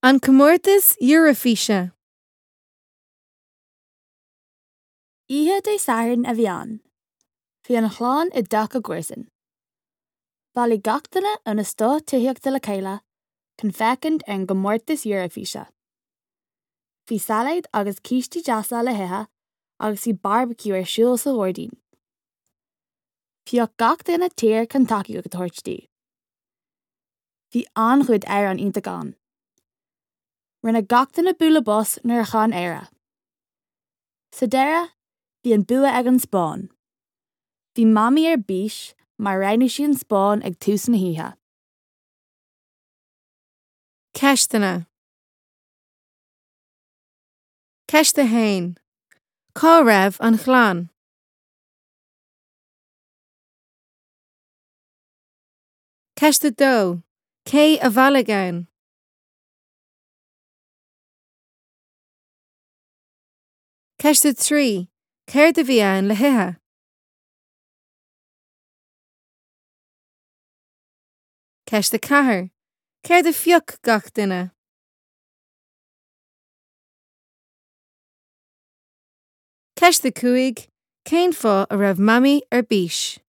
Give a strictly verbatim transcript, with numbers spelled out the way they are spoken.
An comórtas Eurofisha. Ihe dé sairn a bhí an. Bhí an chláán i dach a gcuirsin. Bhí gachtainna an na stó tuíochta le chéile, chun feiceant ar an gomórtas Eurofisha. Bhí salaid agus cístí deasa le hithe agus bhí barbecue ar siúl sa ghoirdín. Bhíodh gach duine tír chun tacaí go tuairtí. Bhí an-chuid ar an iontagáin. Rinne gach duine bualadh bus nuair a chan éire. Sa deireadh, bhí an bua ag an spáin. Bhí mamaí ar bís mar roghnaigh sí an spáin ag tús na hithe. Ceistena. Ceiste hain. Cá raibh an chláán. Ceiste dó. Cé a bhaile ann. Ceiste trí. Céir de bhí ann le hithe. Ceiste cathair. Céir de fioc gach duine. Ceiste cúig. Céin fá a raibh mamaí ar bís.